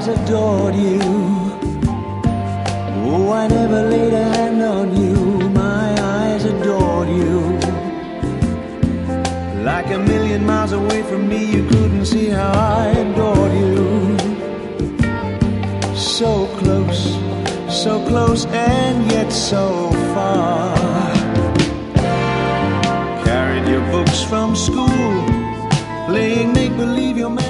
eyes adored you. Oh, I never laid a hand on you. My eyes adored you. Like a million miles away from me, you couldn't see how I adored you. So close and yet so far. Carried your books from school, playing make-believe you're